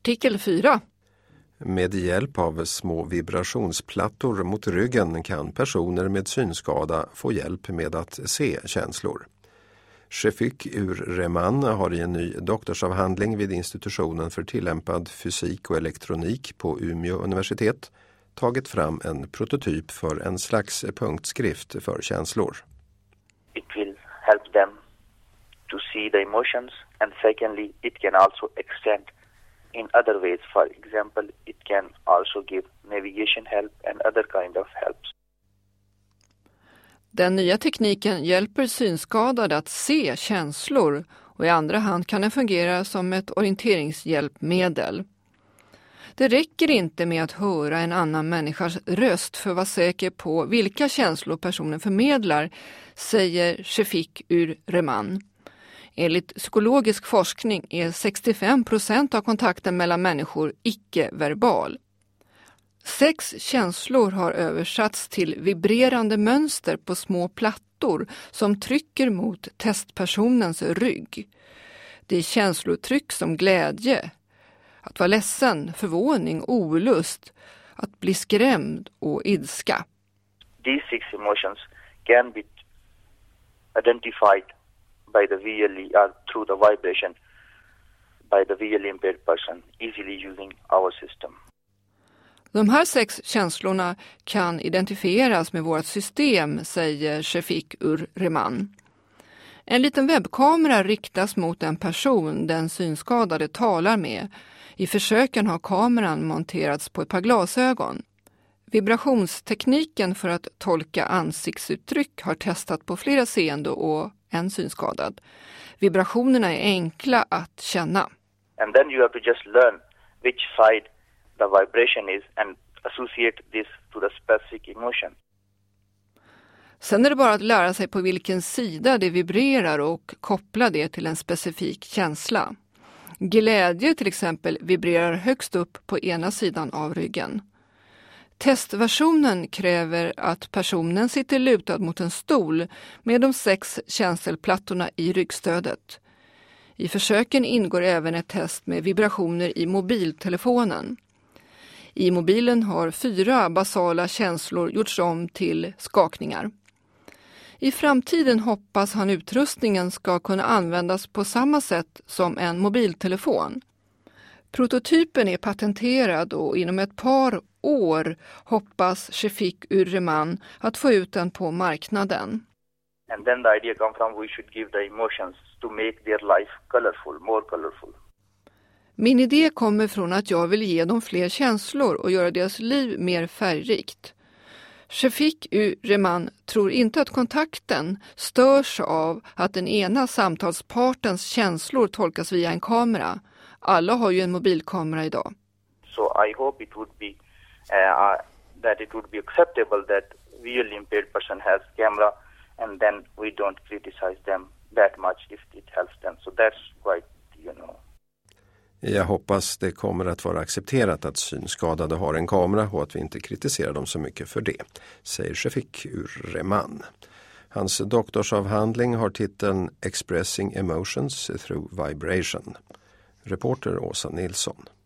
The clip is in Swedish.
Artikel 4. Med hjälp av små vibrationsplattor mot ryggen kan personer med synskada få hjälp med att se känslor. Shefik Ur-Rehman har i en ny doktorsavhandling vid institutionen för tillämpad fysik och elektronik på Umeå universitet tagit fram en prototyp för en slags punktskrift för känslor. It will help them to see the emotions, and secondly, it can also extend in other ways. For example, it can also give navigation help and other kind of helps. Den nya tekniken hjälper synskadade att se känslor och i andra hand kan den fungera som ett orienteringshjälpmedel. Det räcker inte med att höra en annan människas röst för att vara säker på vilka känslor personen förmedlar, säger Shefik Ur-Rehman. Enligt psykologisk forskning är 65% av kontakten mellan människor icke-verbal. 6 känslor har översatts till vibrerande mönster på små plattor som trycker mot testpersonens rygg. Det är känslotryck som glädje, att vara ledsen, förvåning, olust, att bli skrämd och ilska. These 6 emotions can be identified by the visually or through the vibration by the visually impaired person easily using our system. De här 6 känslorna kan identifieras med vårt system, säger Shefik Ur-Rehman. En liten webbkamera riktas mot en person den synskadade talar med. I försöken har kameran monterats på ett par glasögon. Vibrationstekniken för att tolka ansiktsuttryck har testat på flera seende och en synskadad. Vibrationerna är enkla att känna. And then you have to just learn which side the vibration is and associate this to the specific emotion. Sen är det bara att lära sig på vilken sida det vibrerar och koppla det till en specifik känsla. Glädje till exempel vibrerar högst upp på ena sidan av ryggen. Testversionen kräver att personen sitter lutad mot en stol med de 6 känselplattorna i ryggstödet. I försöken ingår även ett test med vibrationer i mobiltelefonen. I mobilen har 4 basala känslor gjorts om till skakningar. I framtiden hoppas han utrustningen ska kunna användas på samma sätt som en mobiltelefon. Prototypen är patenterad och inom ett par år hoppas Shefik Ur-Rehman att få ut den på marknaden. And then the idea comes from we should give the emotions to make their life colorful, more colorful. Min idé kommer från att jag vill ge dem fler känslor och göra deras liv mer färgrikt. Shefik Ur-Rehman tror inte att kontakten störs av att den ena samtalspartens känslor tolkas via en kamera. Alla har ju en mobilkamera idag. So I hope it would be that it would be acceptable that visually impaired person has camera and then we don't criticize them that much if it helps them. So that's quite, Jag hoppas det kommer att vara accepterat att synskadade har en kamera och att vi inte kritiserar dem så mycket för det, säger Shefik Ur-Rehman. Hans doktorsavhandling har titeln Expressing Emotions Through Vibration. Reporter Åsa Nilsson.